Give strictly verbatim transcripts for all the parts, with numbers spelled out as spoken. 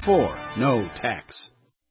four, no tax.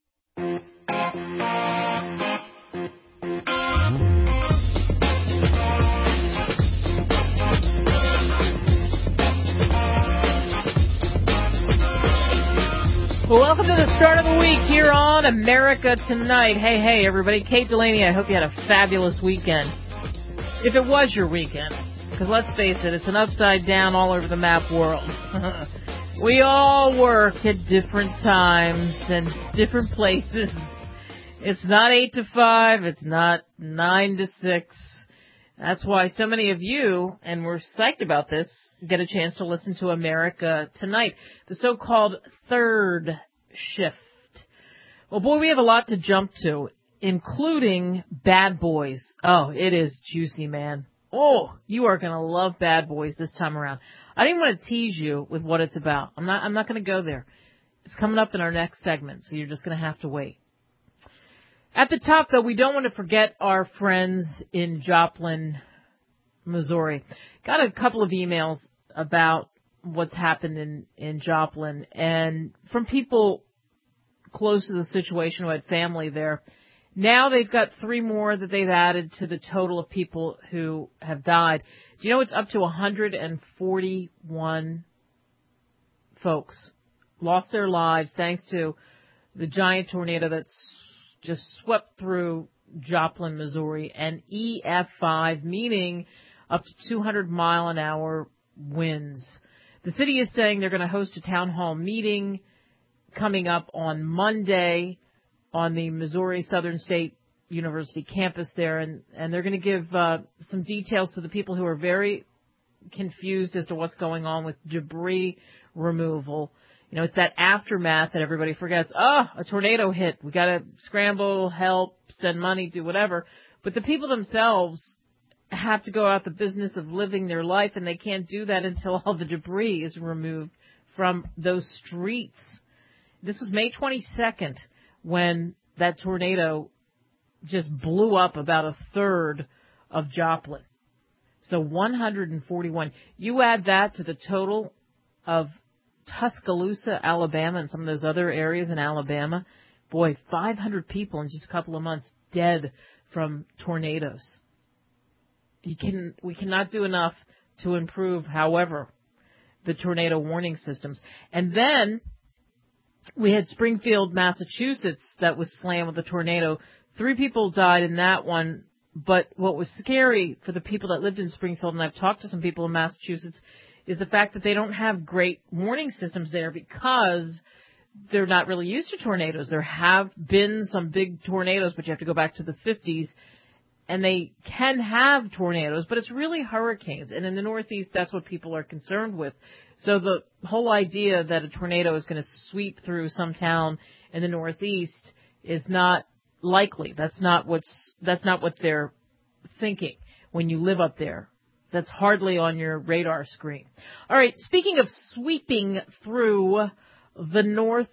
Well, welcome to the start of the week here on America Tonight. Hey, hey, everybody. Kate Delaney, I hope you had a fabulous weekend. If it was your weekend, because let's face it, it's an upside down all over the map world. We all work at different times and different places. It's not eight to five. It's not nine to six. That's why so many of you, and we're psyched about this, get a chance to listen to America Tonight, the so-called third shift. Well, boy, we have a lot to jump to, including Bad Boys. Oh, it is juicy, man. Oh, you are going to love Bad Boys this time around. I didn't want to tease you with what it's about. I'm not, I'm not going to go there. It's coming up in our next segment, so you're just going to have to wait. At the top, though, we don't want to forget our friends in Joplin, Missouri. Got a couple of emails about what's happened in, in Joplin, and from people close to the situation who had family there. Now they've got three more that they've added to the total of people who have died. Do you know it's up to one hundred forty-one folks lost their lives thanks to the giant tornado that's just swept through Joplin, Missouri, and E F five, meaning up to two hundred mile an hour winds. The city is saying they're going to host a town hall meeting coming up on Monday on the Missouri Southern State University campus there, and, and they're going to give uh, some details to the people who are very confused as to what's going on with debris removal. You know, it's that aftermath that everybody forgets. Oh, a tornado hit. We got to scramble, help, send money, do whatever. But the people themselves have to go out the business of living their life, and they can't do that until all the debris is removed from those streets. This was May twenty-second when that tornado just blew up about a third of Joplin. So one hundred forty-one. You add that to the total of Tuscaloosa, Alabama, and some of those other areas in Alabama. Boy, five hundred people in just a couple of months dead from tornadoes. You can, we cannot do enough to improve, however, the tornado warning systems. And then we had Springfield, Massachusetts, that was slammed with a tornado. Three people died in that one. But what was scary for the people that lived in Springfield, and I've talked to some people in Massachusetts, is the fact that they don't have great warning systems there because they're not really used to tornadoes. There have been some big tornadoes, but you have to go back to the fifties, and they can have tornadoes, but it's really hurricanes. And in the Northeast, that's what people are concerned with. So the whole idea that a tornado is going to sweep through some town in the Northeast is not likely. That's not what's, that's not what they're thinking when you live up there. That's hardly on your radar screen. All right, speaking of sweeping through the Northeast,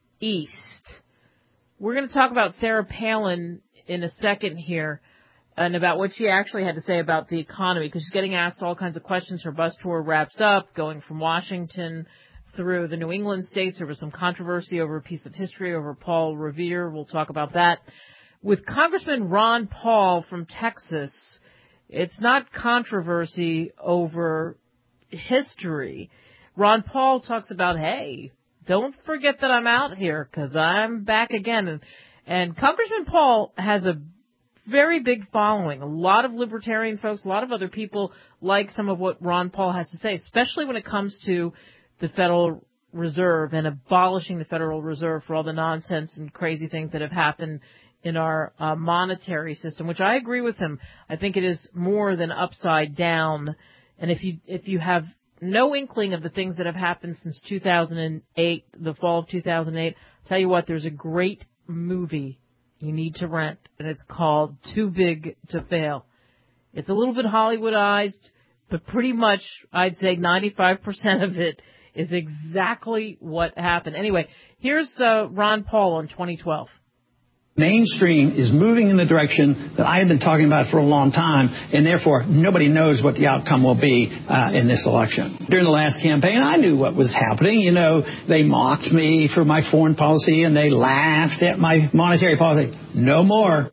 we're going to talk about Sarah Palin in a second here and about what she actually had to say about the economy, because she's getting asked all kinds of questions. Her bus tour wraps up, going from Washington through the New England states. There was some controversy over a piece of history over Paul Revere. We'll talk about that. With Congressman Ron Paul from Texas, it's not controversy over history. Ron Paul talks about, hey, don't forget that I'm out here because I'm back again. And, and Congressman Paul has a very big following. A lot of libertarian folks, a lot of other people like some of what Ron Paul has to say, especially when it comes to the Federal Reserve and abolishing the Federal Reserve for all the nonsense and crazy things that have happened in our uh, monetary system, which I agree with him. I think it is more than upside down. And if you if you have no inkling of the things that have happened since two thousand eight, the fall of two thousand eight, I'll tell you what, there's a great movie you need to rent, and it's called Too Big to Fail. It's a little bit Hollywoodized, but pretty much I'd say ninety-five percent of it is exactly what happened. Anyway, here's uh, Ron Paul on twenty twelve. Mainstream is moving in the direction that I have been talking about for a long time, and therefore nobody knows what the outcome will be uh, in this election. During the last campaign, I knew what was happening. You know, they mocked me for my foreign policy, and they laughed at my monetary policy. No more.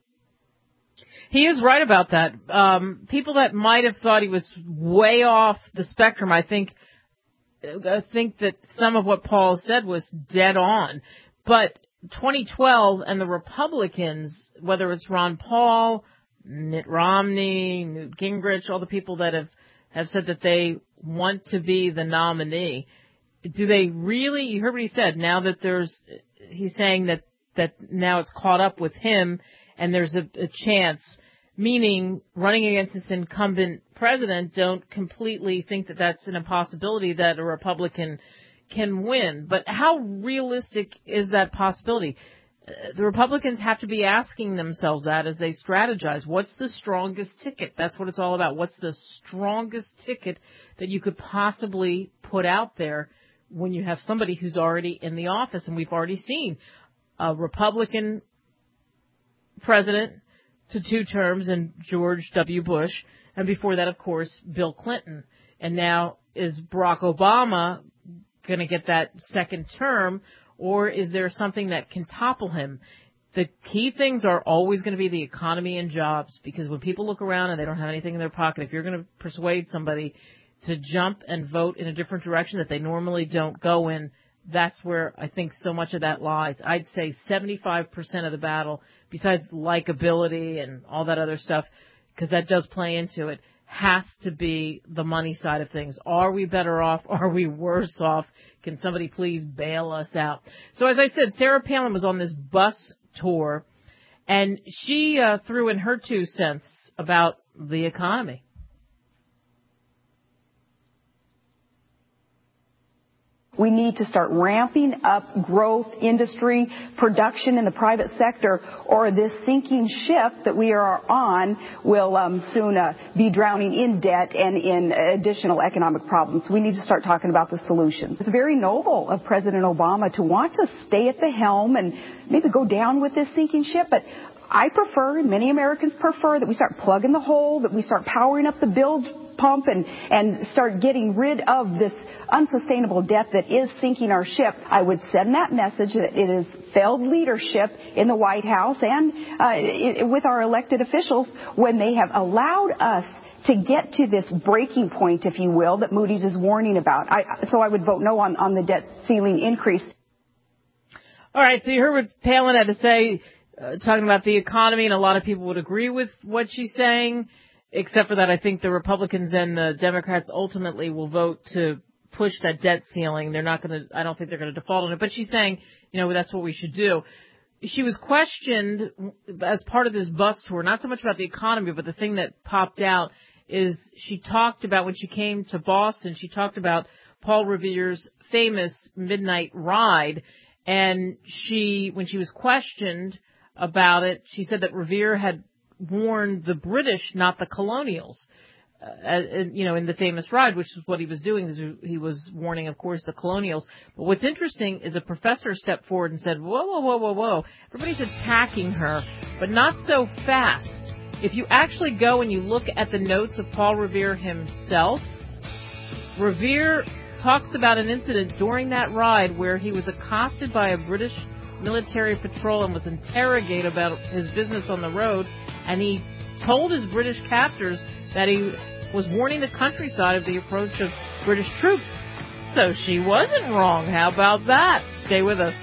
He is right about that. Um, people that might have thought he was way off the spectrum, I think, I think that some of what Paul said was dead on. But twenty twelve and the Republicans, whether it's Ron Paul, Mitt Romney, Newt Gingrich, all the people that have, have said that they want to be the nominee, do they really, you heard what he said, now that there's, he's saying that, that now it's caught up with him and there's a, a chance, meaning running against this incumbent president, don't completely think that that's an impossibility that a Republican can win. But how realistic is that possibility? Uh, the Republicans have to be asking themselves that as they strategize. What's the strongest ticket? That's what it's all about. What's the strongest ticket that you could possibly put out there when you have somebody who's already in the office? And we've already seen a Republican president to two terms in George W. Bush, and before that, of course, Bill Clinton. And now is Barack Obama going to get that second term, or is there something that can topple him? The key things are always going to be the economy and jobs, because when people look around and they don't have anything in their pocket, if you're going to persuade somebody to jump and vote in a different direction that they normally don't go in, that's where I think so much of that lies. I'd say seventy-five percent of the battle, besides likability and all that other stuff, because that does play into it, has to be the money side of things. Are we better off? Are we worse off? Can somebody please bail us out? So as I said, Sarah Palin was on this bus tour, and she uh, threw in her two cents about the economy. We need to start ramping up growth, industry, production in the private sector, or this sinking ship that we are on will um, soon uh, be drowning in debt and in additional economic problems. We need to start talking about the solutions. It's very noble of President Obama to want to stay at the helm and maybe go down with this sinking ship, but I prefer, and many Americans prefer, that we start plugging the hole, that we start powering up the bilge pump and, and start getting rid of this unsustainable debt that is sinking our ship. I would send that message that it is failed leadership in the White House and uh, it, with our elected officials when they have allowed us to get to this breaking point, if you will, that Moody's is warning about. I, so I would vote no on, on the debt ceiling increase. All right, so you heard what Palin had to say. Uh, talking about the economy, and a lot of people would agree with what she's saying, except for that I think the Republicans and the Democrats ultimately will vote to push that debt ceiling. They're not going to, I don't think they're going to default on it, but she's saying, you know, that's what we should do. She was questioned as part of this bus tour, not so much about the economy, but the thing that popped out is she talked about when she came to Boston, she talked about Paul Revere's famous midnight ride, and she, when she was questioned about it, she said that Revere had warned the British, not the colonials, uh, uh, you know, in the famous ride, which is what he was doing. He was warning, of course, the colonials. But what's interesting is a professor stepped forward and said, whoa, whoa, whoa, whoa, whoa. Everybody's attacking her, but not so fast. If you actually go and you look at the notes of Paul Revere himself, Revere talks about an incident during that ride where he was accosted by a British military patrol and was interrogated about his business on the road, and he told his British captors that he was warning the countryside of the approach of British troops. So she wasn't wrong. How about that? Stay with us.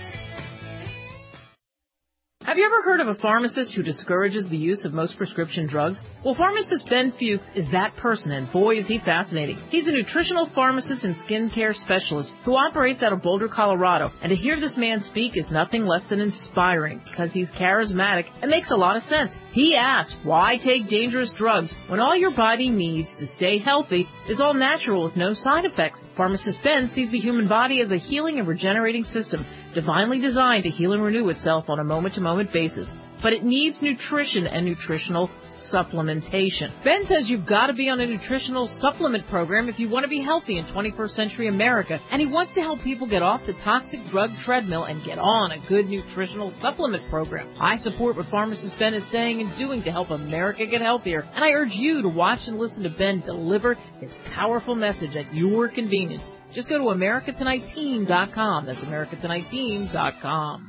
Have you ever heard of a pharmacist who discourages the use of most prescription drugs? Well, pharmacist Ben Fuchs is that person, and boy, is he fascinating. He's a nutritional pharmacist and skincare specialist who operates out of Boulder, Colorado. And to hear this man speak is nothing less than inspiring, because he's charismatic and makes a lot of sense. He asks, why take dangerous drugs when all your body needs to stay healthy is all natural with no side effects? Pharmacist Ben sees the human body as a healing and regenerating system, divinely designed to heal and renew itself on a moment-to-moment frequent basis, but it needs nutrition and nutritional supplementation. Ben says you've got to be on a nutritional supplement program if you want to be healthy in twenty-first century America, and he wants to help people get off the toxic drug treadmill and get on a good nutritional supplement program. I support what pharmacist Ben is saying and doing to help America get healthier, and I urge you to watch and listen to Ben deliver his powerful message at your convenience. Just go to America Tonight Team dot com. That's America Tonight Team dot com.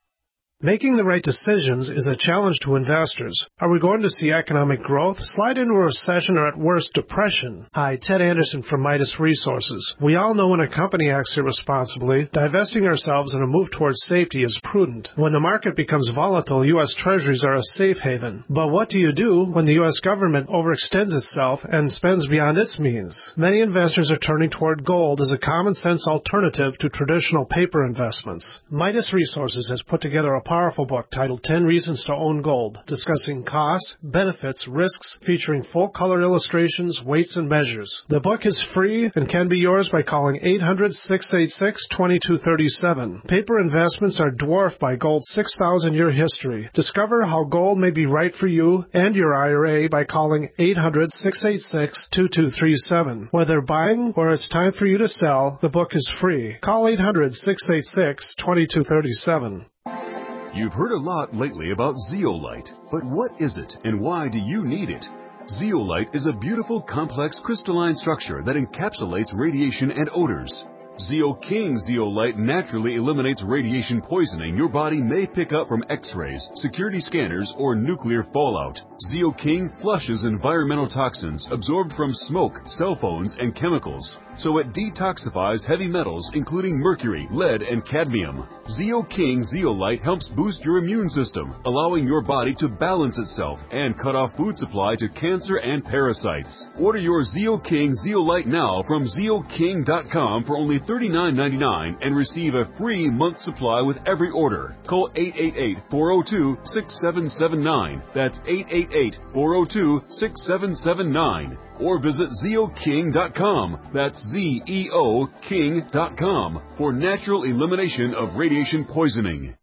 Making the right decisions is a challenge to investors. Are we going to see economic growth, slide into a recession, or at worst, depression? Hi, Ted Anderson from Midas Resources. We all know when a company acts irresponsibly, divesting ourselves in a move towards safety is prudent. When the market becomes volatile, U S Treasuries are a safe haven. But what do you do when the U S government overextends itself and spends beyond its means? Many investors are turning toward gold as a common-sense alternative to traditional paper investments. Midas Resources has put together a powerful book titled ten Reasons to Own Gold, discussing costs, benefits, risks, featuring full-color illustrations, weights, and measures. The book is free and can be yours by calling eight hundred, six eight six, two two three seven. Paper investments are dwarfed by gold's six thousand year history. Discover how gold may be right for you and your I R A by calling eight hundred, six eight six, two two three seven. Whether buying or it's time for you to sell, the book is free. Call eight hundred, six eight six, two two three seven. You've heard a lot lately about zeolite, but what is it and why do you need it? Zeolite is a beautiful, complex crystalline structure that encapsulates radiation and odors. ZeoKing zeolite naturally eliminates radiation poisoning your body may pick up from X-rays, security scanners, or nuclear fallout. ZeoKing flushes environmental toxins absorbed from smoke, cell phones, and chemicals, so it detoxifies heavy metals including mercury, lead, and cadmium. ZeoKing zeolite helps boost your immune system, allowing your body to balance itself and cut off food supply to cancer and parasites. Order your ZeoKing zeolite now from Zeo King dot com for only thirty-nine ninety-nine and receive a free month supply with every order. Call eight eight eight, four oh two, six seven seven nine. That's eight eight eight, four oh two, six seven seven nine. Or visit Zeo King dot com. That's Z E O King dot com for natural elimination of radiation poisoning.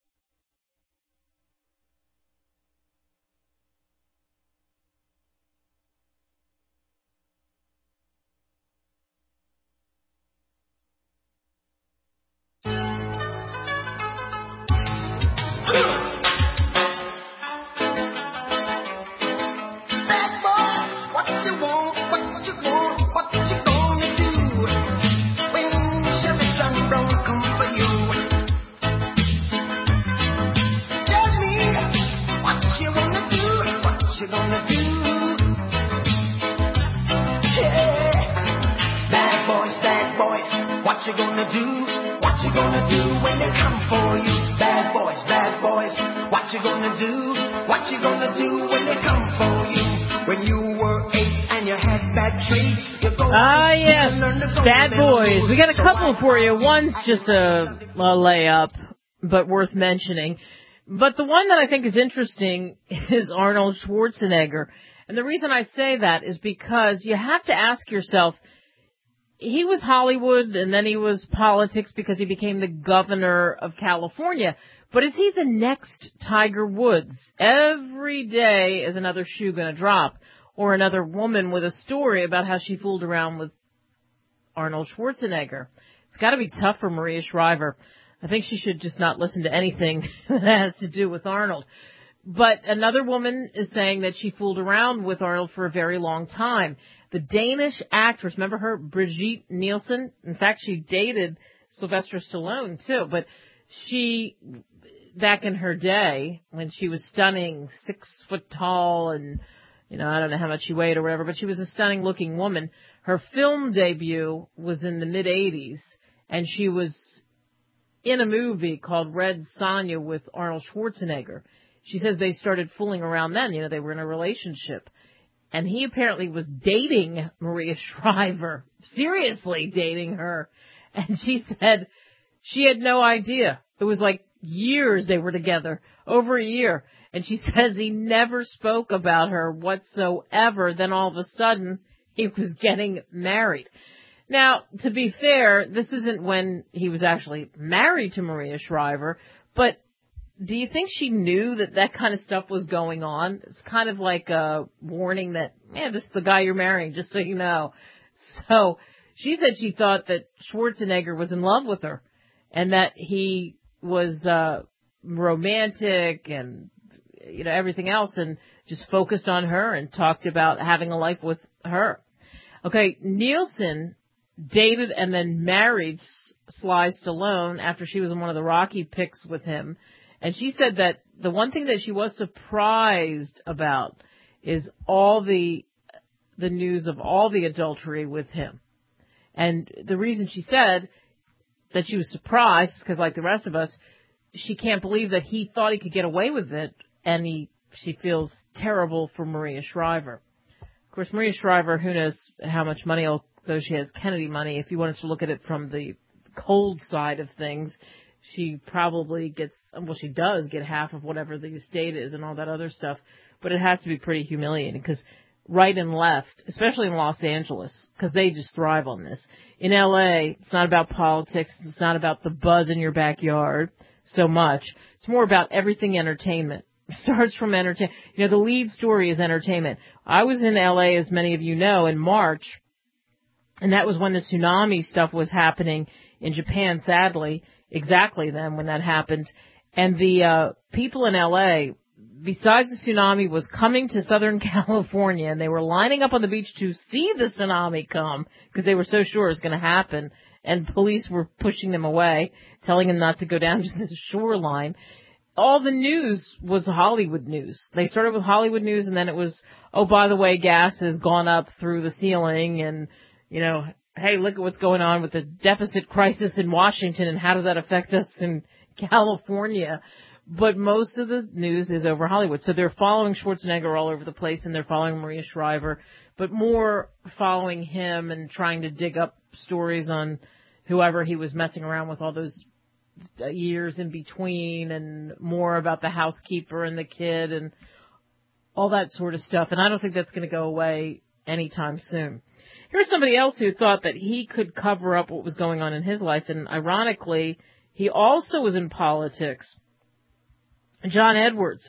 What you gonna do? What you gonna do when they come for you? Bad boys, bad boys. What you gonna do? What you gonna do when they come for you? When you were eight and you had bad traits, you go. Ah, yes, bad boys. We got a couple for you. One's just a, a layup, but worth mentioning. But the one that I think is interesting is Arnold Schwarzenegger. And the reason I say that is because you have to ask yourself, he was Hollywood and then he was politics because he became the governor of California. But is he the next Tiger Woods? Every day is another shoe going to drop, or another woman with a story about how she fooled around with Arnold Schwarzenegger. It's got to be tough for Maria Shriver. I think she should just not listen to anything that has to do with Arnold. But another woman is saying that she fooled around with Arnold for a very long time. The Danish actress, remember her, Brigitte Nielsen? In fact, she dated Sylvester Stallone, too. But she, back in her day, when she was stunning, six foot tall, and, you know, I don't know how much she weighed or whatever, but she was a stunning-looking woman. Her film debut was in the mid-eighties, and she was in a movie called Red Sonja with Arnold Schwarzenegger. She says they started fooling around then. You know, they were in a relationship. And he apparently was dating Maria Shriver, seriously dating her. And she said she had no idea. It was like years they were together, over a year. And she says he never spoke about her whatsoever. Then all of a sudden, he was getting married. Now, to be fair, this isn't when he was actually married to Maria Shriver, but do you think she knew that that kind of stuff was going on? It's kind of like a warning that, man, this is the guy you're marrying, just so you know. So she said she thought that Schwarzenegger was in love with her and that he was uh, romantic and, you know, everything else, and just focused on her and talked about having a life with her. Okay, Nielsen dated and then married Sly Stallone after she was in one of the Rocky pics with him. And she said that the one thing that she was surprised about is all the the news of all the adultery with him. And the reason she said that she was surprised, because like the rest of us, she can't believe that he thought he could get away with it, and he she feels terrible for Maria Shriver. Of course, Maria Shriver, who knows how much money, although she has Kennedy money, if you wanted to look at it from the cold side of things, she probably gets, well, she does get half of whatever the estate is and all that other stuff, but it has to be pretty humiliating, because right and left, especially in Los Angeles, because they just thrive on this. In L A, it's not about politics. It's not about the buzz in your backyard so much. It's more about everything entertainment. It starts from entertainment. You know, the lead story is entertainment. I was in L A, as many of you know, in March, and that was when the tsunami stuff was happening in Japan, sadly, exactly then when that happened. And the uh, people in L A, besides the tsunami, was coming to Southern California, and they were lining up on the beach to see the tsunami come because they were so sure it was going to happen, and police were pushing them away, telling them not to go down to the shoreline. All the news was Hollywood news. They started with Hollywood news, and then it was, oh, by the way, gas has gone up through the ceiling, and, you know, hey, look at what's going on with the deficit crisis in Washington, and how does that affect us in California? But most of the news is over Hollywood. So they're following Schwarzenegger all over the place, and they're following Maria Shriver, but more following him and trying to dig up stories on whoever he was messing around with all those years in between, and more about the housekeeper and the kid and all that sort of stuff. And I don't think that's going to go away anytime soon. Here's somebody else who thought that he could cover up what was going on in his life, and ironically, he also was in politics. John Edwards.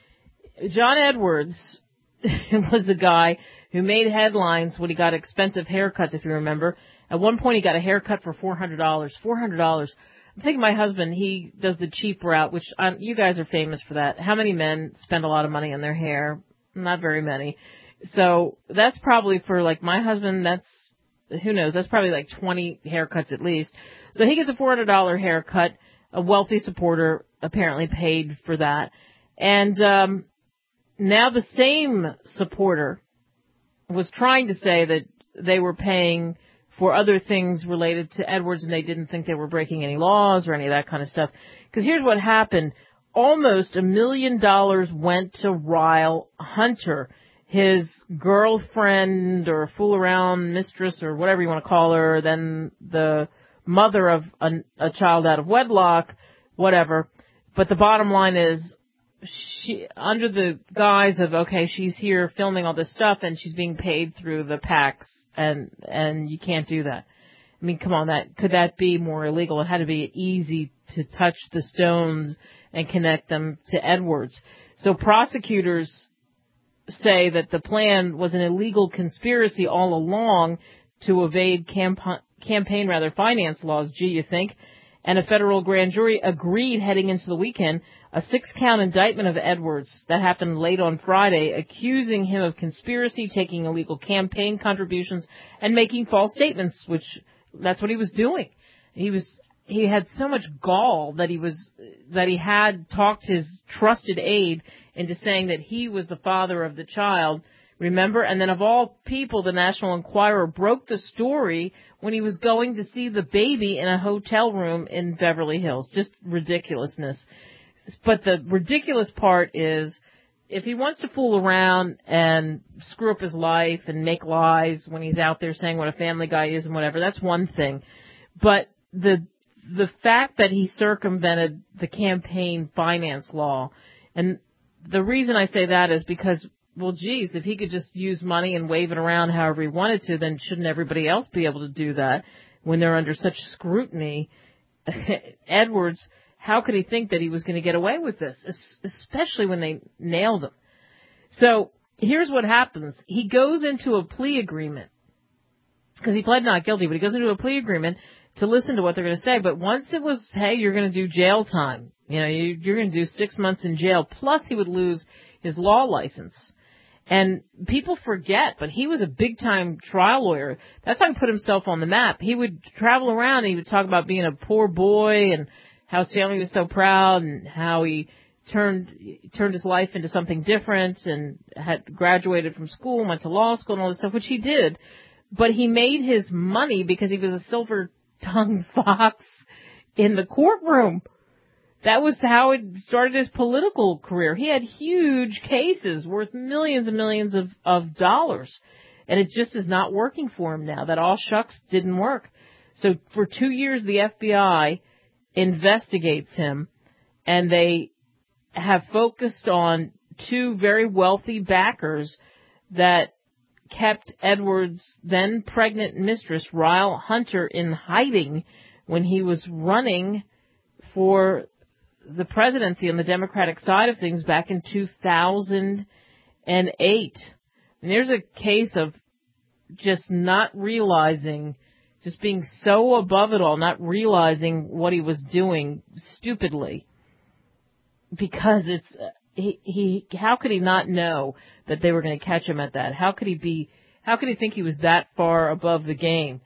John Edwards was the guy who made headlines when he got expensive haircuts, if you remember. At one point, he got a haircut for four hundred dollars. four hundred dollars. I'm thinking my husband, he does the cheap route, which um, you guys are famous for that. How many men spend a lot of money on their hair? Not very many. So that's probably for, like, my husband, that's, who knows, that's probably like twenty haircuts at least. So he gets a four hundred dollars haircut. A wealthy supporter apparently paid for that. And um, now the same supporter was trying to say that they were paying for other things related to Edwards, and they didn't think they were breaking any laws or any of that kind of stuff. Because here's what happened. Almost a million dollars went to Ryle Hunter, his girlfriend or fool-around mistress or whatever you want to call her, then the mother of a, a child out of wedlock, whatever. But the bottom line is, she, under the guise of, okay, she's here filming all this stuff and she's being paid through the PACs, and and you can't do that. I mean, come on, that could that be more illegal? It had to be easy to touch the stones and connect them to Edwards. So prosecutors say that the plan was an illegal conspiracy all along to evade camp- campaign, rather, finance laws, gee, you think? And a federal grand jury agreed heading into the weekend a six-count indictment of Edwards that happened late on Friday, accusing him of conspiracy, taking illegal campaign contributions, and making false statements, which that's what he was doing. He was he had so much gall that he was that he had talked his trusted aide into saying that he was the father of the child. Remember? And then of all people, the National Enquirer broke the story when he was going to see the baby in a hotel room in Beverly Hills. Just ridiculousness. But the ridiculous part is, if he wants to fool around and screw up his life and make lies when he's out there saying what a family guy is and whatever, that's one thing. But the the fact that he circumvented the campaign finance law, and the reason I say that is because, well, geez, if he could just use money and wave it around however he wanted to, then shouldn't everybody else be able to do that when they're under such scrutiny? Edwards how could he think that he was going to get away with this, especially when they nailed him? So here's what happens. He goes into a plea agreement because he pled not guilty, but he goes into a plea agreement to listen to what they're going to say. But once it was, hey, you're going to do jail time, you know, you, you're going to do six months in jail, plus he would lose his law license. And people forget, but he was a big-time trial lawyer. That's how he put himself on the map. He would travel around and he would talk about being a poor boy and how his family was so proud and how he turned turned his life into something different and had graduated from school and went to law school and all this stuff, which he did. But he made his money because he was a silver-tongued fox in the courtroom. That was how it started his political career. He had huge cases worth millions and millions of, of dollars. And it just is not working for him now. That all shucks didn't work. So for two years, the F B I investigates him, and they have focused on two very wealthy backers that kept Edwards' then pregnant mistress, Ryle Hunter, in hiding when he was running for the presidency on the Democratic side of things back in two thousand eight. And there's a case of just not realizing, just being so above it all, not realizing what he was doing stupidly. Because it's, he, he, how could he not know that they were going to catch him at that? How could he be, how could he think he was that far above the game?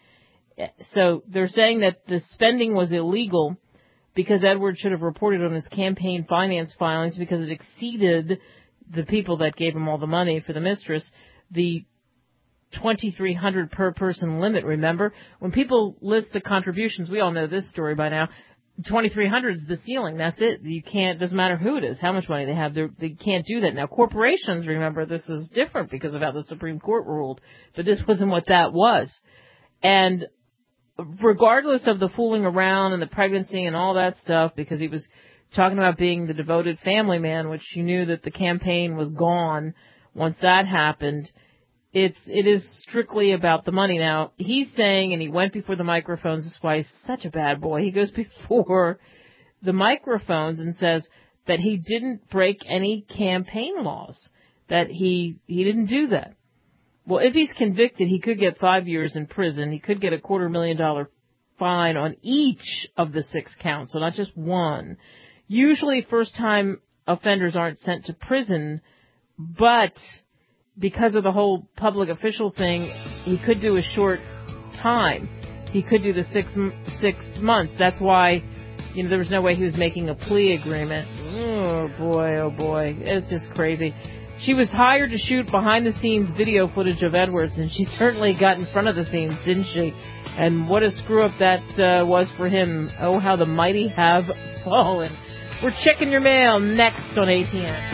So they're saying that the spending was illegal because Edwards should have reported on his campaign finance filings because it exceeded the people that gave him all the money for the mistress, the twenty-three hundred per person limit. Remember, when people list the contributions, we all know this story by now, twenty-three hundred is the ceiling. That's it. You can't, doesn't matter who it is, how much money they have, they can't do that. Now, corporations, remember, this is different because of how the Supreme Court ruled, but this wasn't what that was. And regardless of the fooling around and the pregnancy and all that stuff, because he was talking about being the devoted family man, which you knew that the campaign was gone once that happened, it's, it is strictly about the money. Now, he's saying, and he went before the microphones, this is why he's such a bad boy, he goes before the microphones and says that he didn't break any campaign laws, that he, he didn't do that. Well, if he's convicted, he could get five years in prison. He could get a quarter million dollar fine on each of the six counts, so not just one. Usually first-time offenders aren't sent to prison, but because of the whole public official thing, he could do a short time. He could do the six six months. That's why, you know, there was no way he was making a plea agreement. Oh, boy, oh, boy. It's just crazy. She was hired to shoot behind-the-scenes video footage of Edwards, and she certainly got in front of the scenes, didn't she? And what a screw-up that uh, was for him. Oh, how the mighty have fallen. We're checking your mail next on A T N.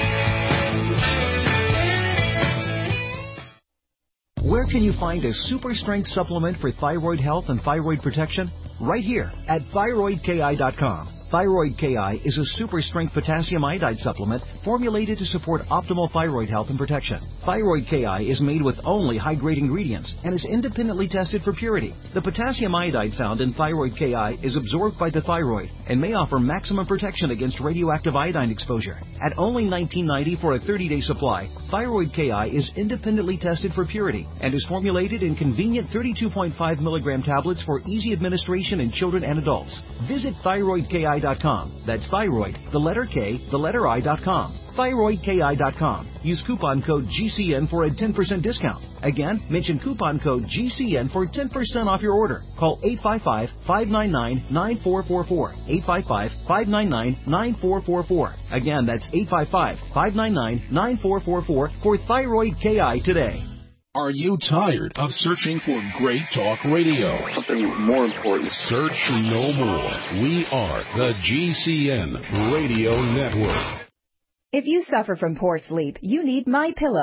Where can you find a super strength supplement for thyroid health and thyroid protection? Right here at thyroid K I dot com. Thyroid K I is a super strength potassium iodide supplement formulated to support optimal thyroid health and protection. Thyroid K I is made with only high-grade ingredients and is independently tested for purity. The potassium iodide found in Thyroid K I is absorbed by the thyroid and may offer maximum protection against radioactive iodine exposure. At only nineteen ninety dollars for a thirty-day supply, Thyroid K I is independently tested for purity and is formulated in convenient thirty-two point five milligram tablets for easy administration in children and adults. Visit thyroid K I dot com. That's thyroid, the letter K, the letter I dot com. thyroid K I dot com. Use coupon code G C N for a ten percent discount. Again, mention coupon code G C N for ten percent off your order. Call eight five five, five nine nine, nine four four four. eight five five, five nine nine, nine four four four. Again, that's eight five five, five nine nine, nine four four four for Thyroid K I today. Are you tired of searching for great talk radio? Something more important. Search no more. We are the G C N Radio Network. If you suffer from poor sleep, you need MyPillow.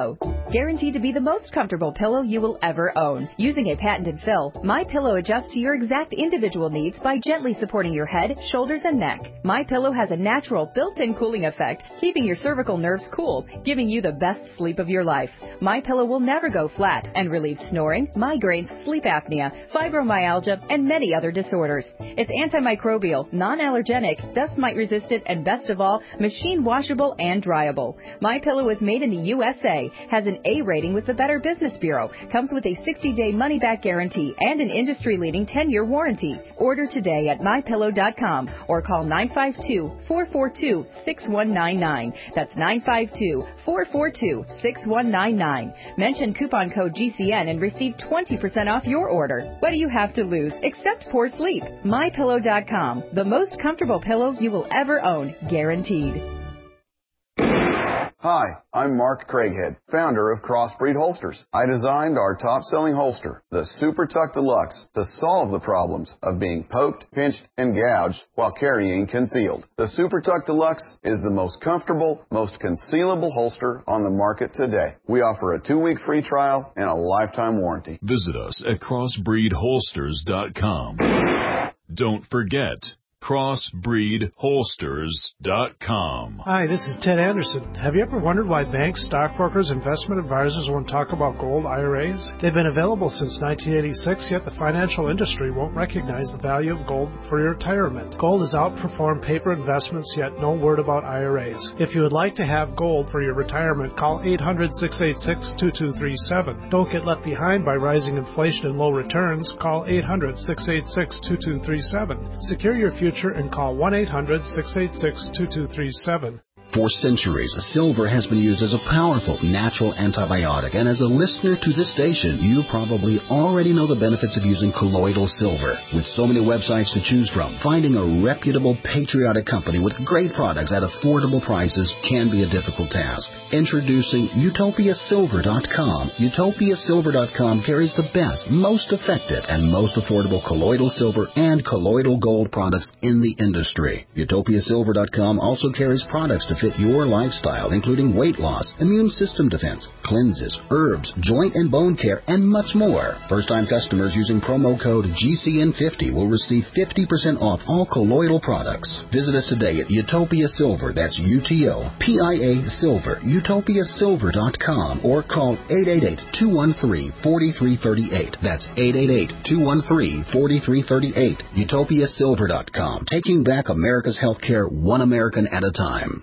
guaranteed to be the most comfortable pillow you will ever own. Using a patented fill, MyPillow adjusts to your exact individual needs by gently supporting your head, shoulders, and neck. MyPillow has a natural built-in cooling effect, keeping your cervical nerves cool, giving you the best sleep of your life. MyPillow will never go flat and relieves snoring, migraines, sleep apnea, fibromyalgia, and many other disorders. It's antimicrobial, non-allergenic, dust mite resistant, and best of all, machine washable and dryable. MyPillow is made in the U S A, has an A rating with the Better Business Bureau, comes with a sixty-day money-back guarantee and an industry-leading ten-year warranty. Order today at my pillow dot com or call nine five two, four four two, six one nine nine. That's nine five two, four four two, six one nine nine. Mention coupon code G C N and receive twenty percent off your order. What do you have to lose except poor sleep? my pillow dot com, the most comfortable pillow you will ever own, guaranteed. Hi, I'm Mark Craighead, founder of Crossbreed Holsters. I designed our top-selling holster, the Super Tuck Deluxe, to solve the problems of being poked, pinched, and gouged while carrying concealed. The Super Tuck Deluxe is the most comfortable, most concealable holster on the market today. We offer a two-week free trial and a lifetime warranty. Visit us at crossbreed holsters dot com. Don't forget, crossbreed holsters dot com. Hi, this is Ted Anderson. Have you ever wondered why banks, stockbrokers, investment advisors won't talk about gold I R As? They've been available since nineteen eighty-six, yet the financial industry won't recognize the value of gold for your retirement. Gold has outperformed paper investments, yet no word about I R As. If you would like to have gold for your retirement, call eight hundred, six eight six, two two three seven. Don't get left behind by rising inflation and low returns. Call eight hundred, six eight six, two two three seven. Secure your future and call one eight hundred, six eight six, two two three seven. For centuries, silver has been used as a powerful natural antibiotic, and as a listener to this station, you probably already know the benefits of using colloidal silver. With so many websites to choose from, finding a reputable, patriotic company with great products at affordable prices can be a difficult task. Introducing Utopia Silver dot com. Utopia Silver dot com carries the best, most effective, and most affordable colloidal silver and colloidal gold products in the industry. Utopia Silver dot com also carries products to fit your lifestyle, including weight loss, immune system defense, cleanses, herbs, joint and bone care, and much more. First-time customers using promo code G C N fifty will receive fifty percent off all colloidal products. Visit us today at Utopia Silver, that's U T O P I A Silver, Utopia Silver dot com, or call eight eight eight, two one three, four three three eight. That's eight eight eight, two one three, four three three eight. Utopia Silver dot com, taking back America's healthcare one American at a time.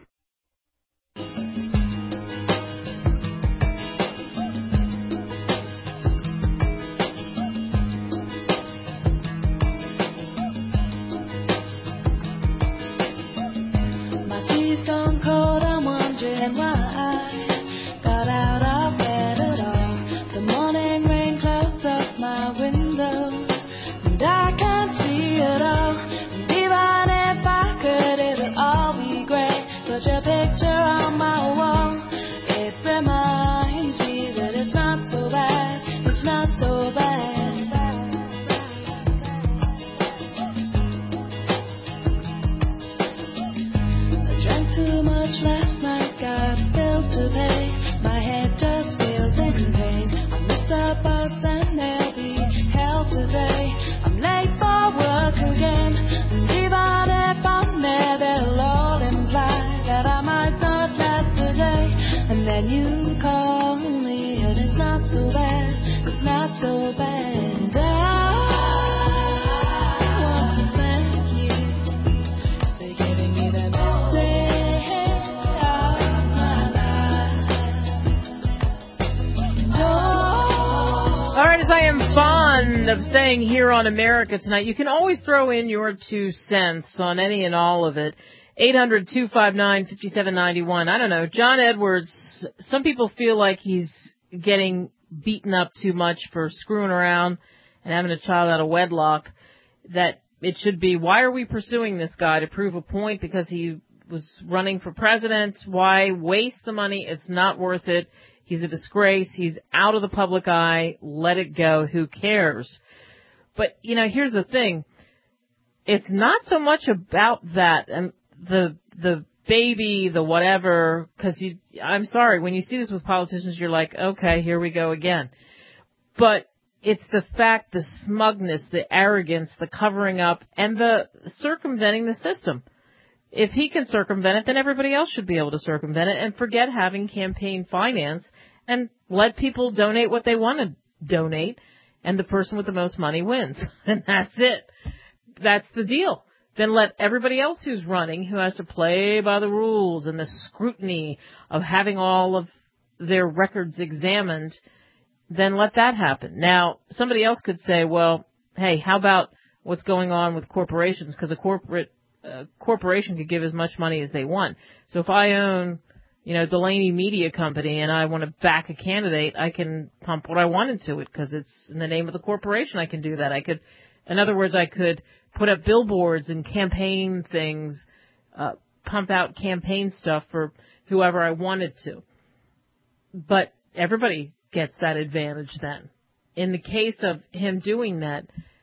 Of saying here on America Tonight, you can always throw in your two cents on any and all of it. eight hundred, two five nine, five seven nine one. I don't know. John Edwards, some people feel like he's getting beaten up too much for screwing around and having a child out of wedlock. That it should be, why are we pursuing this guy? To prove a point because he was running for president? Why waste the money? It's not worth it. He's a disgrace. He's out of the public eye. Let it go. Who cares? But, you know, here's the thing. It's not so much about that. And the the baby, the whatever, because you, I'm sorry, when you see this with politicians, you're like, okay, here we go again. But it's the fact, the smugness, the arrogance, the covering up, and the circumventing the system. If he can circumvent it, then everybody else should be able to circumvent it and forget having campaign finance and let people donate what they want to donate, and the person with the most money wins. And that's it. That's the deal. Then let everybody else who's running, who has to play by the rules and the scrutiny of having all of their records examined, then let that happen. Now, somebody else could say, well, hey, how about what's going on with corporations? Because a corporate uh, corporation could give as much money as they want. So if I own, you know, Delaney Media Company and I want to back a candidate, I can pump what I want into it because it's in the name of the corporation. I can do that. I could, in other words, I could put up billboards and campaign things, uh, pump out campaign stuff for whoever I wanted to. But everybody gets that advantage then. In the case of him doing that,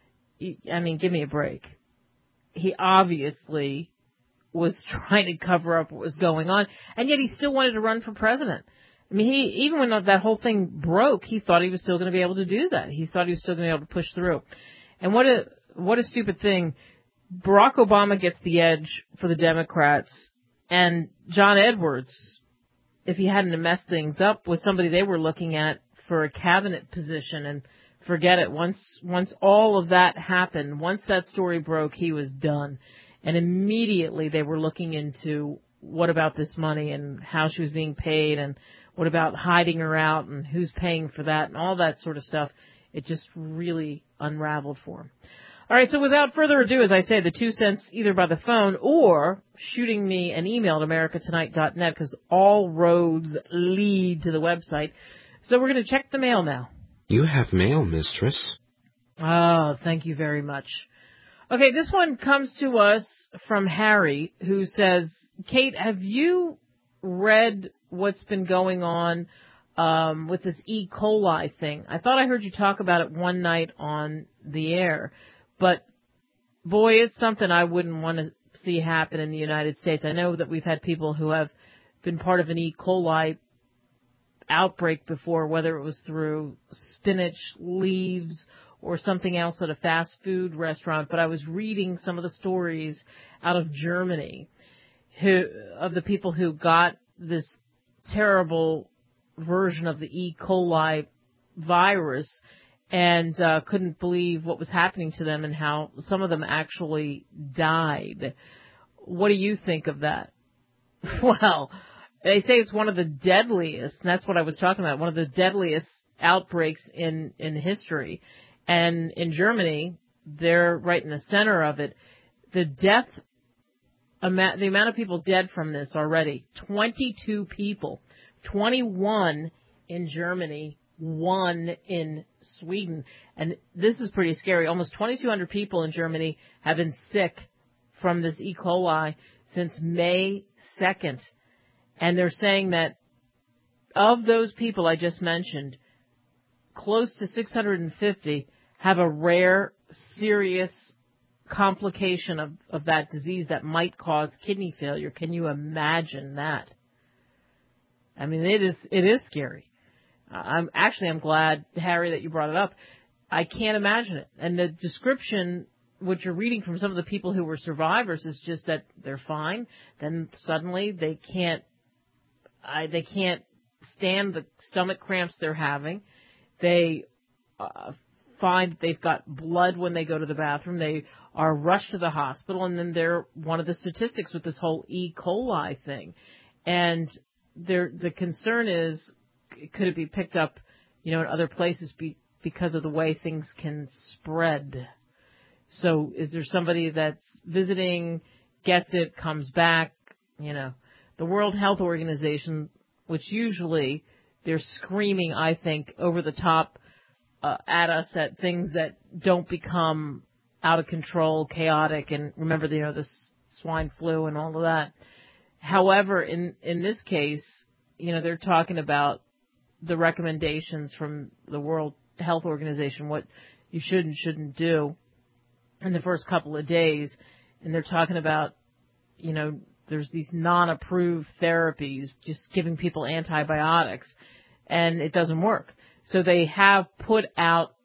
I mean, give me a break. He obviously was trying to cover up what was going on, and yet he still wanted to run for president. I mean, he even when that whole thing broke, he thought he was still going to be able to do that. He thought he was still going to be able to push through. And what a what a stupid thing. Barack Obama gets the edge for the Democrats, and John Edwards, if he hadn't messed things up, was somebody they were looking at for a cabinet position. And forget it. Once once all of that happened, once that story broke, he was done. And immediately they were looking into what about this money and how she was being paid and what about hiding her out and who's paying for that and all that sort of stuff. It just really unraveled for him. All right, so without further ado, as I say, the two cents either by the phone or shooting me an email at america tonight dot net because all roads lead to the website. So we're going to check the mail now. You have mail, mistress. Oh, thank you very much. Okay, this one comes to us from Harry, who says, Kate, have you read what's been going on um, with this E. coli thing? I thought I heard you talk about it one night on the air, but boy, it's something I wouldn't want to see happen in the United States. I know that we've had people who have been part of an E. coli outbreak before, whether it was through spinach leaves or something else at a fast food restaurant, but I was reading some of the stories out of Germany who, of the people who got this terrible version of the E. coli virus and uh, couldn't believe what was happening to them and how some of them actually died. What do you think of that? Well, they say it's one of the deadliest, and that's what I was talking about, one of the deadliest outbreaks in, in history. And in Germany, they're right in the center of it. The death, the amount of people dead from this already, twenty-two people, twenty-one in Germany, one in Sweden. And this is pretty scary. Almost twenty-two hundred people in Germany have been sick from this E. coli since May second. And they're saying that of those people I just mentioned, close to six hundred fifty have a rare, serious complication of, of that disease that might cause kidney failure. Can you imagine that? I mean, it is it is scary. I'm actually I'm glad, Harry, that you brought it up. I can't imagine it. And the description, what you're reading from some of the people who were survivors, is just that they're fine. Then suddenly they can't I, they can't stand the stomach cramps they're having. They uh, find they've got blood when they go to the bathroom. They are rushed to the hospital, and then they're one of the statistics with this whole E. coli thing. And the concern is, could it be picked up, you know, in other places be, because of the way things can spread? So is there somebody that's visiting, gets it, comes back, you know? The World Health Organization, which usually they're screaming, I think, over the top uh, at us at things that don't become out of control, chaotic, and remember, you know, the swine flu and all of that. However, in, in this case, you know, they're talking about the recommendations from the World Health Organization, what you should and shouldn't do in the first couple of days. And they're talking about, you know, there's these non-approved therapies, just giving people antibiotics, and it doesn't work. So they have put out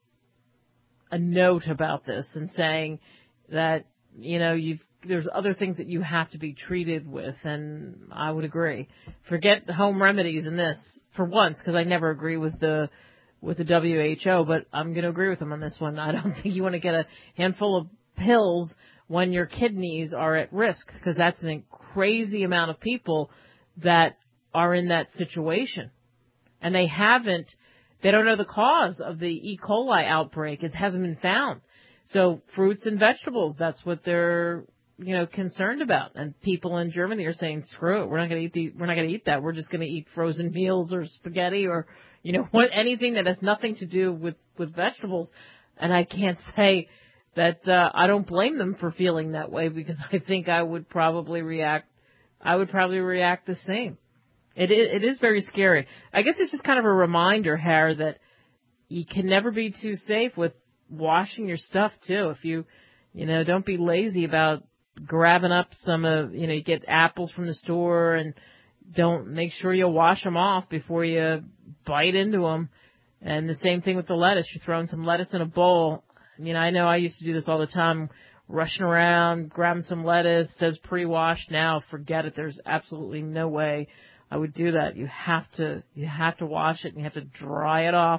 a note about this and saying that, you know, you've, there's other things that you have to be treated with, and I would agree. Forget the home remedies in this for once, because I never agree with the with the W H O, but I'm going to agree with them on this one. I don't think you want to get a handful of pills when your kidneys are at risk, because that's a crazy amount of people that are in that situation. And they haven't, they don't know the cause of the E. coli outbreak. It hasn't been found. So fruits and vegetables, that's what they're, you know, concerned about. And people in Germany are saying, screw it, we're not going to eat the, we're not going to eat that. We're just going to eat frozen meals or spaghetti or, you know, what, anything that has nothing to do with, with vegetables. And I can't say that uh, I don't blame them for feeling that way, because I think I would probably react, I would probably react the same. It is, it is very scary. I guess it's just kind of a reminder, Harry, that you can never be too safe with washing your stuff too. If you, you know, don't be lazy about grabbing up some of, you know, you get apples from the store and don't make sure you wash them off before you bite into them. And the same thing with the lettuce. You're throwing some lettuce in a bowl. You know, I know I used to do this all the time, rushing around, grabbing some lettuce, says pre-washed. Now, forget it. There's absolutely no way I would do that. You have to, you have to wash it and you have to dry it off.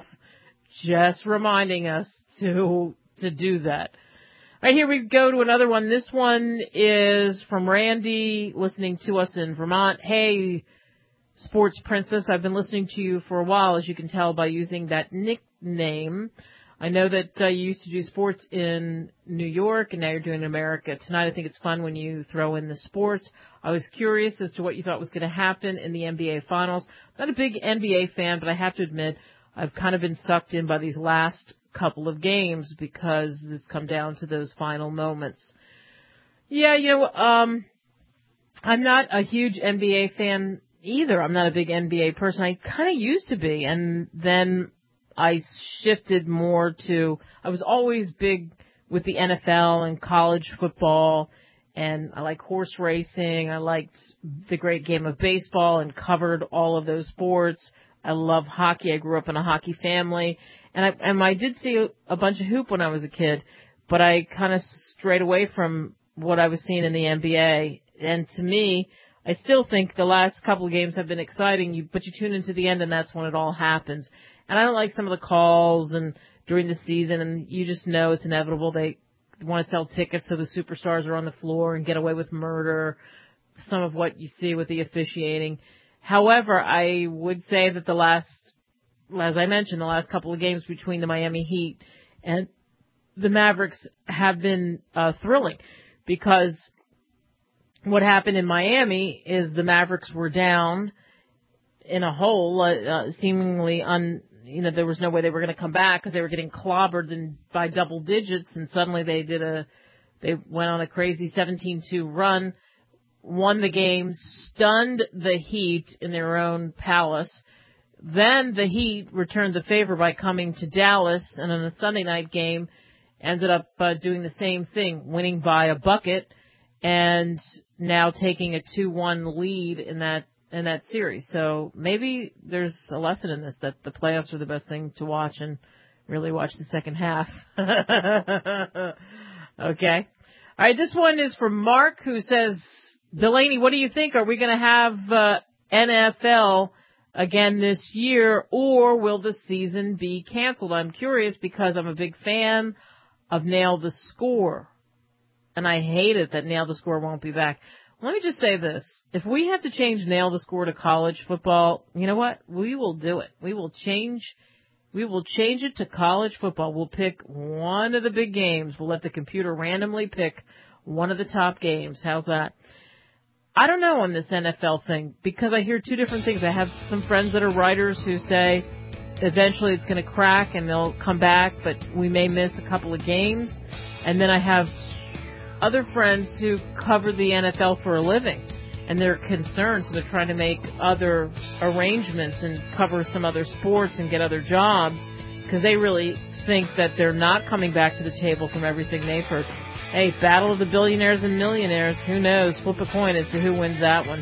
Just reminding us to, to do that. All right, here we go to another one. This one is from Randy, listening to us in Vermont. Hey, Sports Princess, I've been listening to you for a while, as you can tell by using that nickname. I know that uh, you used to do sports in New York, and now you're doing America Tonight. I think it's fun when you throw in the sports. I was curious as to what you thought was going to happen in the N B A Finals. Not a big N B A fan, but I have to admit I've kind of been sucked in by these last couple of games because it's come down to those final moments. Yeah, you know, um, I'm not a huge N B A fan either. I'm not a big N B A person. I kind of used to be, and then I shifted more to, I was always big with the N F L and college football, and I like horse racing. I liked the great game of baseball and covered all of those sports. I love hockey. I grew up in a hockey family, and I, and I did see a bunch of hoop when I was a kid, but I kind of strayed away from what I was seeing in the N B A. And to me, I still think the last couple of games have been exciting, you, but you tune into the end and that's when it all happens. And I don't like some of the calls and during the season, and you just know it's inevitable. They want to sell tickets so the superstars are on the floor and get away with murder, some of what you see with the officiating. However, I would say that the last, as I mentioned, the last couple of games between the Miami Heat and the Mavericks have been uh, thrilling, because what happened in Miami is the Mavericks were down in a hole, uh, seemingly un, you know, there was no way they were going to come back because they were getting clobbered in, by double digits, and suddenly they did a, they went on a crazy seventeen two run, won the game, stunned the Heat in their own palace. Then the Heat returned the favor by coming to Dallas, and in a Sunday night game, ended up uh, doing the same thing, winning by a bucket, and now taking a two one lead in that in that series. So maybe there's a lesson in this, that the playoffs are the best thing to watch, and really watch the second half. Okay. All right, this one is from Mark, who says, Delaney, what do you think? Are we going to have uh, N F L again this year, or will the season be canceled? I'm curious because I'm a big fan of Nail the Score, and I hate it that Nail the Score won't be back. Let me just say this. If we have to change Nail the Score to college football, you know what? We will do it. We will change We will change it to college football. We'll pick one of the big games. We'll let the computer randomly pick one of the top games. How's that? I don't know on this N F L thing, because I hear two different things. I have some friends that are writers who say eventually it's going to crack and they'll come back, but we may miss a couple of games. And then I have other friends who cover the N F L for a living, and they're concerned, so they're trying to make other arrangements and cover some other sports and get other jobs, because they really think that they're not coming back to the table from everything they've heard. Hey, battle of the billionaires and millionaires. Who knows? Flip a coin as to who wins that one.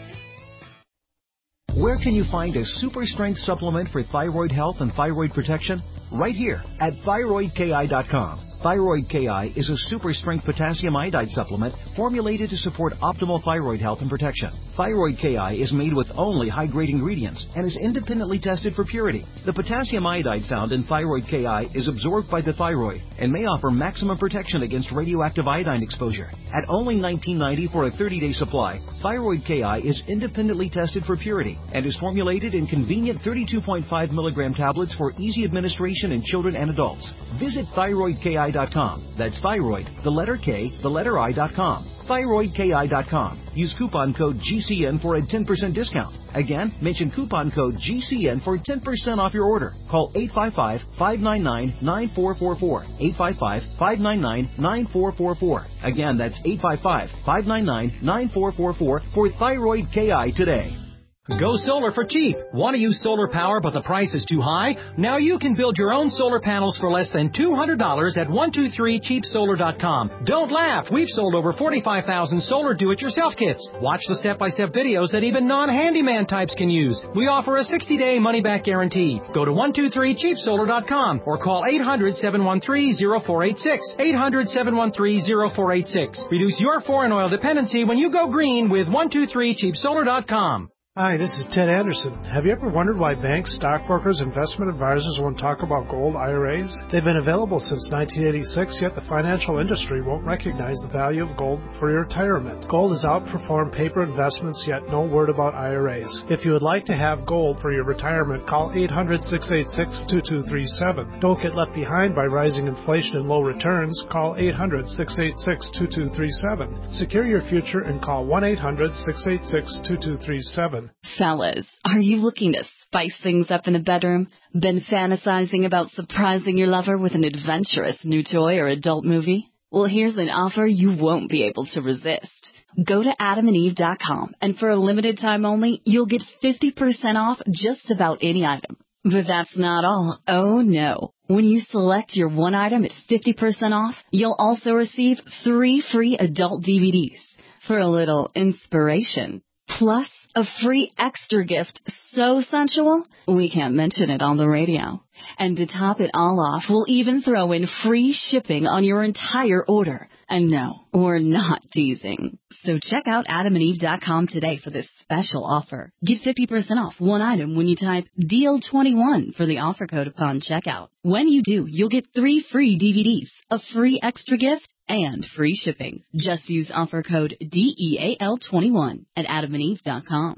Where can you find a super strength supplement for thyroid health and thyroid protection? Right here at thyroid K I dot com. Thyroid K I is a super strength potassium iodide supplement formulated to support optimal thyroid health and protection. Thyroid K I is made with only high-grade ingredients and is independently tested for purity. The potassium iodide found in Thyroid K I is absorbed by the thyroid and may offer maximum protection against radioactive iodine exposure. At only nineteen ninety dollars for a thirty-day supply, Thyroid K I is independently tested for purity and is formulated in convenient thirty-two point five milligram tablets for easy administration in children and adults. Visit thyroid K I dot com. That's thyroid, the letter K, the letter I dot com. thyroid K I dot com. Use coupon code G C N for a ten percent discount. Again, mention coupon code G C N for ten percent off your order. Call eight five five, five nine nine, nine four four four. eight five five, five nine nine, nine four four four. Again, that's eight five five, five nine nine, nine four four four for Thyroid K I today. Go solar for cheap. Want to use solar power but the price is too high? Now you can build your own solar panels for less than two hundred dollars at one two three cheap solar dot com. Don't laugh. We've sold over forty-five thousand solar do-it-yourself kits. Watch the step-by-step videos that even non-handyman types can use. We offer a sixty-day money-back guarantee. Go to one two three cheap solar dot com or call eight hundred, seven one three, zero four eight six. eight hundred, seven one three, zero four eight six. Reduce your foreign oil dependency when you go green with one two three cheap solar dot com. Hi, this is Ted Anderson. Have you ever wondered why banks, stockbrokers, investment advisors won't talk about gold I R As? They've been available since nineteen eighty-six, yet the financial industry won't recognize the value of gold for your retirement. Gold has outperformed paper investments, yet no word about I R As. If you would like to have gold for your retirement, call eight hundred, six eight six, two two three seven. Don't get left behind by rising inflation and low returns. Call eight hundred, six eight six, two two three seven. Secure your future and call one eight hundred, six eight six, two two three seven. Fellas, are you looking to spice things up in the bedroom? Been fantasizing about surprising your lover with an adventurous new toy or adult movie? Well, here's an offer you won't be able to resist. Go to adam and eve dot com, and for a limited time only, you'll get fifty percent off just about any item. But that's not all. Oh, no. When you select your one item at fifty percent off, you'll also receive three free adult D V Ds for a little inspiration. Plus, a free extra gift so sensual, we can't mention it on the radio. And to top it all off, we'll even throw in free shipping on your entire order. And no, we're not teasing. So check out adam and eve dot com today for this special offer. Get fifty percent off one item when you type D L twenty-one for the offer code upon checkout. When you do, you'll get three free D V Ds, a free extra gift, and free shipping. Just use offer code D E A L twenty-one at adam and eve dot com.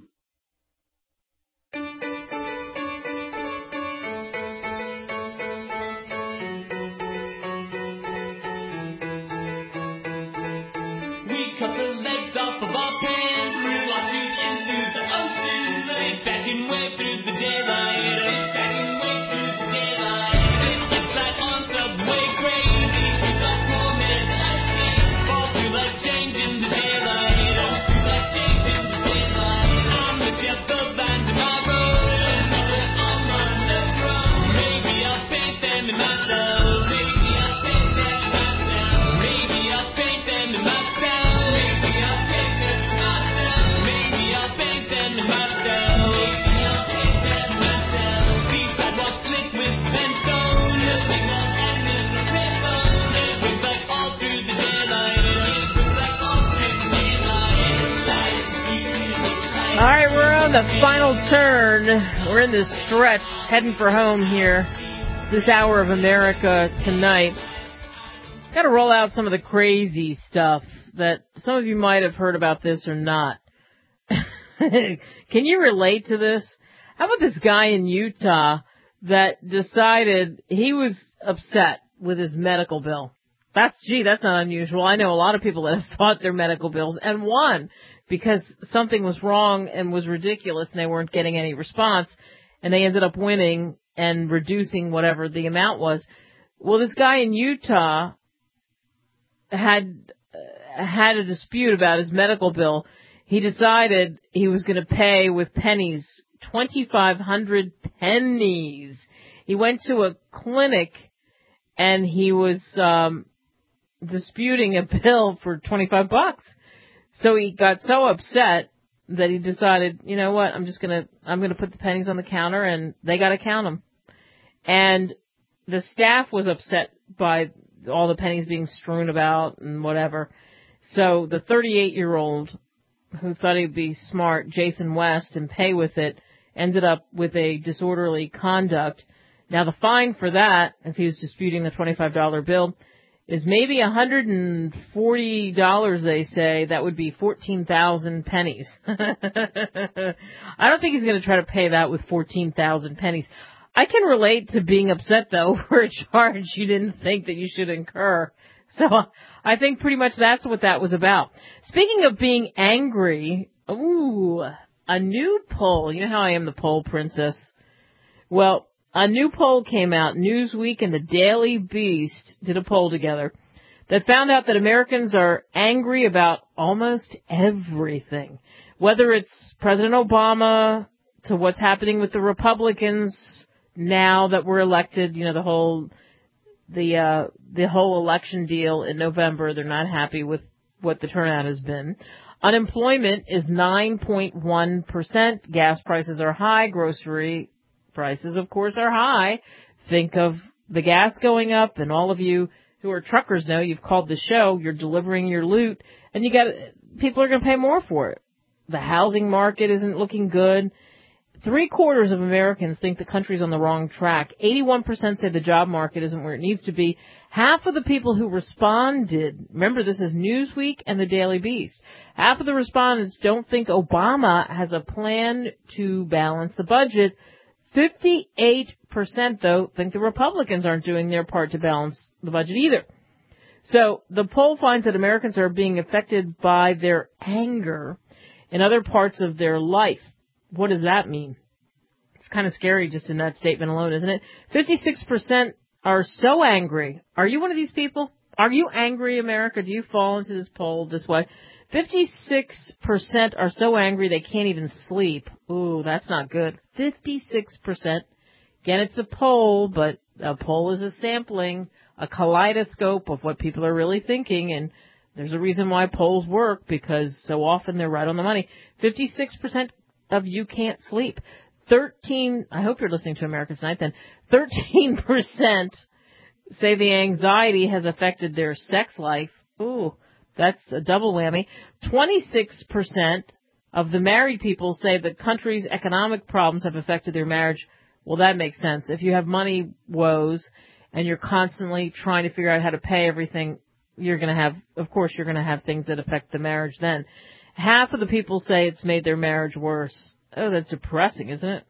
The final turn. We're in this stretch, heading for home here. This hour of America Tonight. Got to roll out some of the crazy stuff that some of you might have heard about this or not. Can you relate to this? How about this guy in Utah that decided he was upset with his medical bill? That's, gee, that's not unusual. I know a lot of people that have fought their medical bills and won because something was wrong and was ridiculous and they weren't getting any response, and they ended up winning and reducing whatever the amount was. Well, this guy in Utah had uh, had a dispute about his medical bill. He decided he was going to pay with pennies, twenty-five hundred pennies. He went to a clinic and he was um disputing a bill for twenty-five bucks. So he got so upset that he decided, you know what, I'm just going to, I'm going to put the pennies on the counter and they got to count them. And the staff was upset by all the pennies being strewn about and whatever. So the thirty-eight-year-old who thought he'd be smart, Jason West, and pay with it, ended up with a disorderly conduct. Now the fine for that, if he was disputing the twenty-five dollar bill, is maybe one hundred forty dollars, they say. That would be fourteen thousand pennies. I don't think he's going to try to pay that with fourteen thousand pennies. I can relate to being upset, though, for a charge you didn't think that you should incur. So I think pretty much that's what that was about. Speaking of being angry, ooh, a new poll. You know how I am the poll princess? Well, a new poll came out. Newsweek and the Daily Beast did a poll together that found out that Americans are angry about almost everything. Whether it's President Obama to what's happening with the Republicans now that we're elected, you know, the whole the uh the whole election deal in November, they're not happy with what the turnout has been. Unemployment is nine point one percent. Gas prices are high. Grocery prices, of course, are high. Think of the gas going up, and all of you who are truckers know you've called the show. You're delivering your loot, and you got people are going to pay more for it. The housing market isn't looking good. Three quarters of Americans think the country's on the wrong track. eighty-one percent say the job market isn't where it needs to be. Half of the people who responded, remember this is Newsweek and the Daily Beast, half of the respondents don't think Obama has a plan to balance the budget. fifty-eight percent, though, think the Republicans aren't doing their part to balance the budget either. So the poll finds that Americans are being affected by their anger in other parts of their life. What does that mean? It's kind of scary just in that statement alone, isn't it? fifty-six percent are so angry. Are you one of these people? Are you angry, America? Do you fall into this poll this way? fifty-six percent are so angry they can't even sleep. Ooh, that's not good. fifty-six percent. Again, it's a poll, but a poll is a sampling, a kaleidoscope of what people are really thinking, and there's a reason why polls work, because so often they're right on the money. fifty-six percent of you can't sleep. thirteen, I hope you're listening to America Tonight then, thirteen percent say the anxiety has affected their sex life. Ooh, that's a double whammy. twenty-six percent of the married people say the country's economic problems have affected their marriage. Well, that makes sense. If you have money woes and you're constantly trying to figure out how to pay everything, you're going to have, of course, you're going to have things that affect the marriage then. Half of the people say it's made their marriage worse. Oh, that's depressing, isn't it?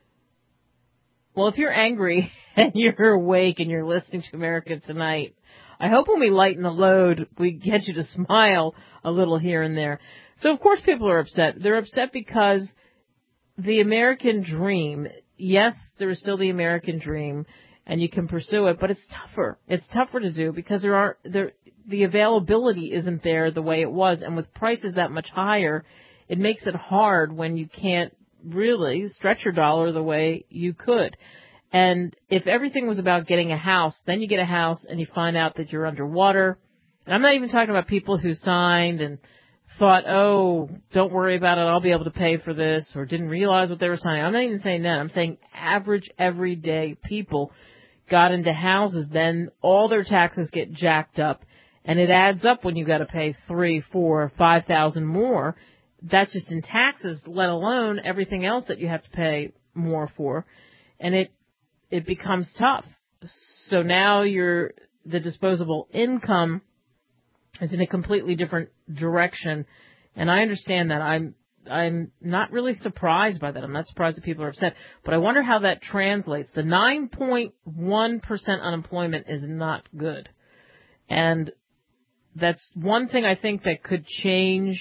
Well, if you're angry and you're awake and you're listening to America Tonight, I hope when we lighten the load, we get you to smile a little here and there. So, of course, people are upset. They're upset because the American dream, yes, there is still the American dream, and you can pursue it, but it's tougher. It's tougher to do because there are there the availability isn't there the way it was, and with prices that much higher, it makes it hard when you can't really stretch your dollar the way you could. And if everything was about getting a house, then you get a house and you find out that you're underwater. And I'm not even talking about people who signed and thought, oh, don't worry about it, I'll be able to pay for this, or didn't realize what they were signing. I'm not even saying that. I'm saying average, everyday people got into houses, then all their taxes get jacked up. And it adds up when you got to pay three, four, five thousand more. That's just in taxes, let alone everything else that you have to pay more for. And it it becomes tough. So now you're the disposable income is in a completely different direction. And I understand that. I'm I'm not really surprised by that. I'm not surprised that people are upset. But I wonder how that translates. The nine point one percent unemployment is not good. And that's one thing I think that could change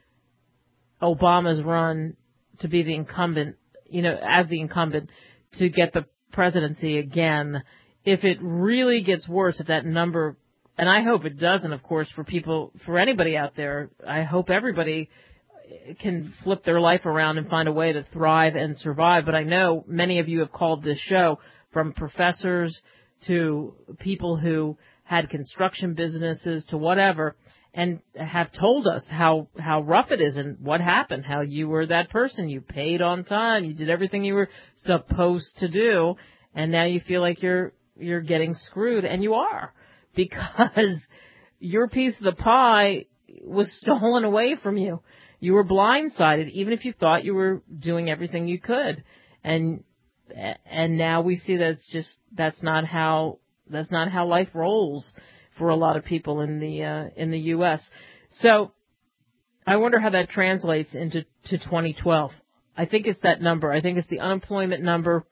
Obama's run to be the incumbent, you know, as the incumbent to get the presidency again. If it really gets worse, if that number, and I hope it doesn't, of course, for people, for anybody out there, I hope everybody can flip their life around and find a way to thrive and survive. But I know many of you have called this show, from professors to people who had construction businesses to whatever, and have told us how, how rough it is and what happened, how you were that person. You paid on time. You did everything you were supposed to do. And now you feel like you're, you're getting screwed, and you are, because your piece of the pie was stolen away from you. You were blindsided, even if you thought you were doing everything you could. And, and now we see that it's just, that's not how, that's not how life rolls for a lot of people in the, uh, in the U S. So I wonder how that translates into, to twenty twelve. I think it's that number. I think it's the unemployment number.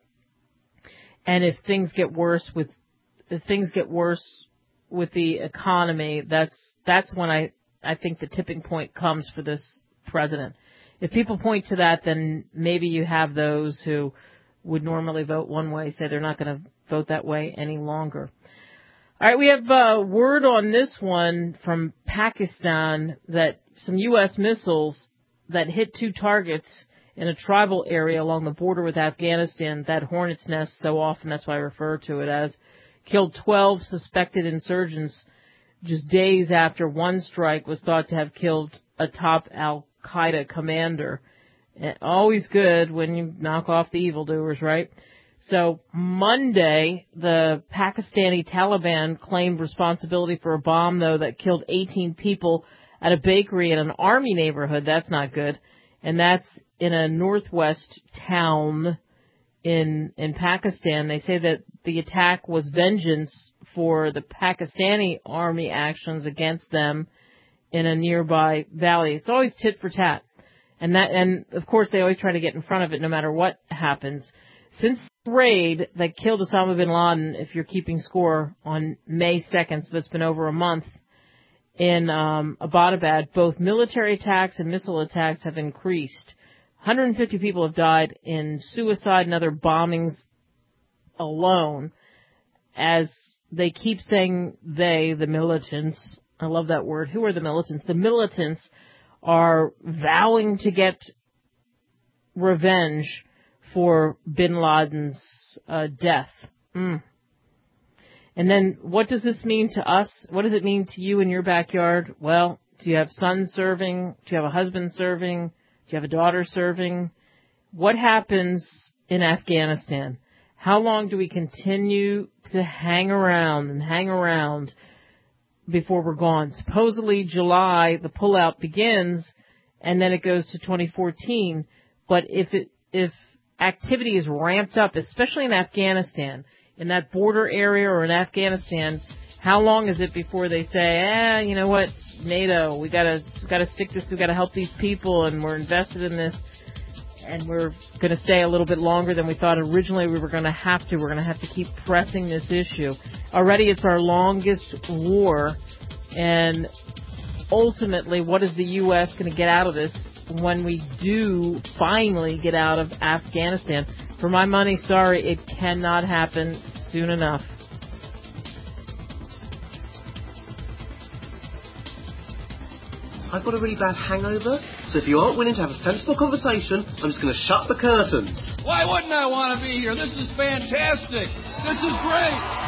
And if things get worse with, if things get worse with the economy, that's, that's when I, I think the tipping point comes for this president. If people point to that, then maybe you have those who would normally vote one way say they're not going to vote that way any longer. All right, we have uh, word on this one from Pakistan that some U S missiles that hit two targets in a tribal area along the border with Afghanistan, that hornet's nest, so often that's why I refer to it as, killed twelve suspected insurgents just days after one strike was thought to have killed a top Al-Qaeda commander. Always good when you knock off the evildoers, right? So Monday, the Pakistani Taliban claimed responsibility for a bomb, though, that killed eighteen people at a bakery in an army neighborhood. That's not good. And that's in a northwest town in in Pakistan. They say that the attack was vengeance for the Pakistani army actions against them in a nearby valley. It's always tit for tat. And that, and of course they always try to get in front of it no matter what happens. Since the raid that killed Osama bin Laden, if you're keeping score, on May second, so that's been over a month, in um, Abbottabad, both military attacks and missile attacks have increased. one hundred fifty people have died in suicide and other bombings alone, as they keep saying they, the militants, I love that word. Who are the militants? The militants are vowing to get revenge for bin Laden's uh, death. Mm. And then what does this mean to us? What does it mean to you in your backyard? Well, do you have sons serving? Do you have a husband serving? Do you have a daughter serving? What happens in Afghanistan? How long do we continue to hang around and hang around before we're gone? Supposedly July, the pullout begins, and then it goes to twenty fourteen. But if it, if activity is ramped up, especially in Afghanistan, in that border area or in Afghanistan, how long is it before they say, eh, you know what, NATO, we gotta, we gotta stick this, we gotta help these people, and we're invested in this, and we're gonna stay a little bit longer than we thought originally we were gonna have to. We're gonna have to keep pressing this issue. Already it's our longest war, and ultimately, what is the U S gonna get out of this when we do finally get out of Afghanistan? For my money, sorry, it cannot happen soon enough. I've got a really bad hangover, so if you aren't willing to have a sensible conversation, I'm just going to shut the curtains. Why wouldn't I want to be here? This is fantastic. This is great.